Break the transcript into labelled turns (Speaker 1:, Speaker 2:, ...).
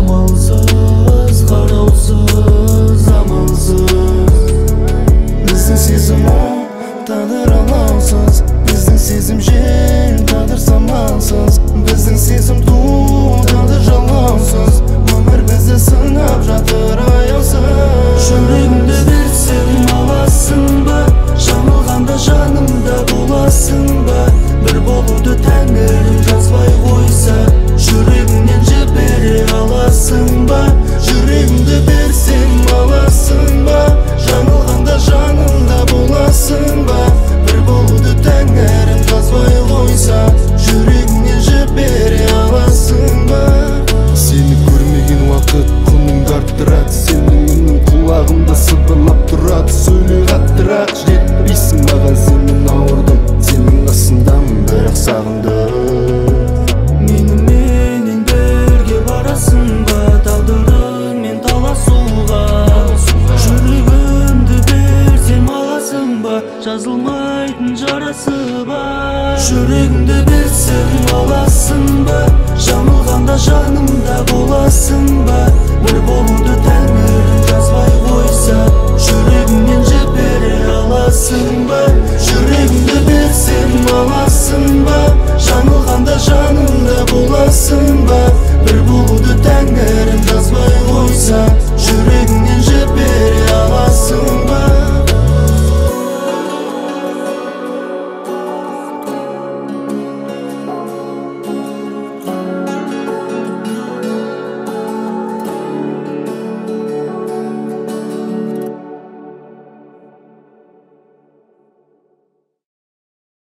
Speaker 1: Амалсыз, қараусыз, амалсыз. Біздің сезім оң, тағдыр алаңсыз. Біздің сезім жел, тағдыр самалсыз. Біздің сезім туң, тағдыр жалғаусыз. Өмір бізді сынап жатыр аяусыз. Жүрегімді берсем аласың ба? Жаңылғанда жанымда боласың ба? Бір болуды тәңірім жазбай қойса, жүрегіңнен жібере аласың ба? Жүрегімді берсем аласың ба? Жаңылғанда жанымда боласың ба? Бір болуды тәңірім жазбай қойса, жүрегіңнен жібере аласың ба?
Speaker 2: Сені көрмеген уақыт құныңды арттырады. Сенің үнің құлағымда сыбырлап тұрады. Сөйле қаттырақ, жетпейсің маған, сенен ауырдым. Сенің қасыңдамын, бірақ сағындым.
Speaker 1: Меніменен бірге барасың ба? Тағдырыңмен таласуға. Жүрегімді берсем аласың ба? Жазылмайтын жарасы бар. Жүрегімді берсем